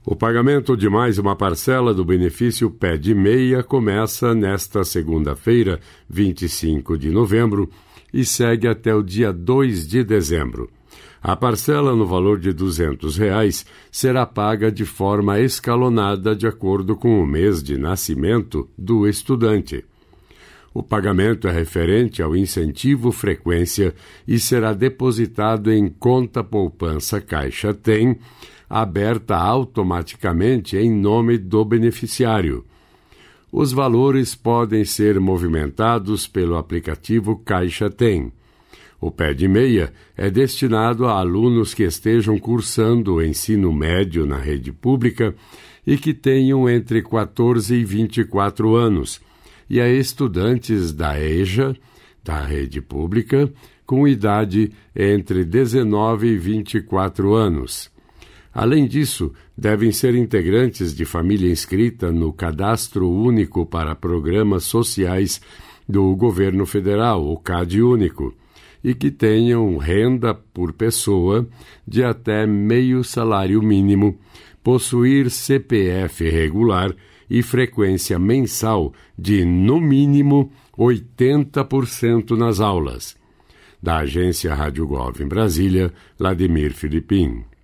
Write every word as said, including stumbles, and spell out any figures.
O pagamento de mais uma parcela do benefício Pé de Meia começa nesta segunda-feira, vinte e cinco de novembro, e segue até o dia dois de dezembro. A parcela no valor de duzentos reais será paga de forma escalonada de acordo com o mês de nascimento do estudante. O pagamento é referente ao incentivo frequência e será depositado em conta poupança Caixa Tem, aberta automaticamente em nome do beneficiário. Os valores podem ser movimentados pelo aplicativo Caixa Tem. O Pé de Meia é destinado a alunos que estejam cursando o ensino médio na rede pública e que tenham entre quatorze e vinte e quatro anos, e a estudantes da EJA, da rede pública, com idade entre dezenove e vinte e quatro anos. Além disso, devem ser integrantes de família inscrita no Cadastro Único para Programas Sociais do Governo Federal, o CadÚnico, e que tenham renda por pessoa de até meio salário mínimo, possuir C P F regular e frequência mensal de, no mínimo, oitenta por cento nas aulas. Da agência Rádio Gov em Brasília, Vladimir Filipim.